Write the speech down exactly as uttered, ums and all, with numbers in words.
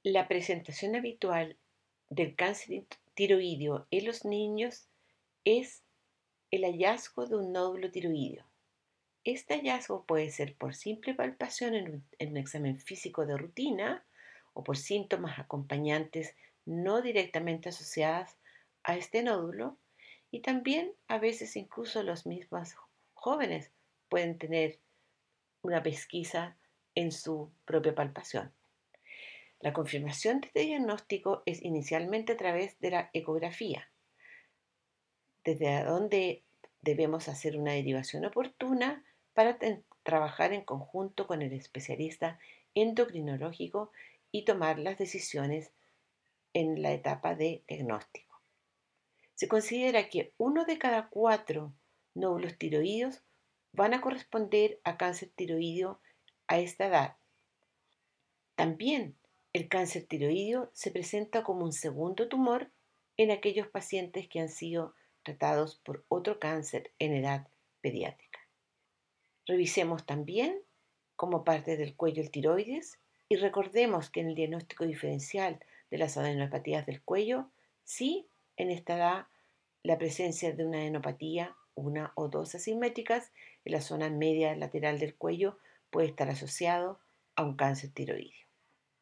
La presentación habitual del cáncer tiroideo en los niños es el hallazgo de un nódulo tiroideo. Este hallazgo puede ser por simple palpación en un, en un examen físico de rutina o por síntomas acompañantes no directamente asociadas a este nódulo, y también a veces incluso los mismos jóvenes pueden tener una pesquisa en su propia palpación. La confirmación de este diagnóstico es inicialmente a través de la ecografía, desde donde debemos hacer una derivación oportuna para trabajar en conjunto con el especialista endocrinológico y tomar las decisiones en la etapa de diagnóstico. Se considera que uno de cada cuatro nódulos tiroideos van a corresponder a cáncer tiroideo a esta edad. También el cáncer tiroideo se presenta como un segundo tumor en aquellos pacientes que han sido tratados por otro cáncer en edad pediátrica. Revisemos también como parte del cuello el tiroides y recordemos que en el diagnóstico diferencial de las adenopatías del cuello, sí, en esta edad la presencia de una adenopatía, una o dos asimétricas en la zona media lateral del cuello, puede estar asociado a un cáncer tiroideo.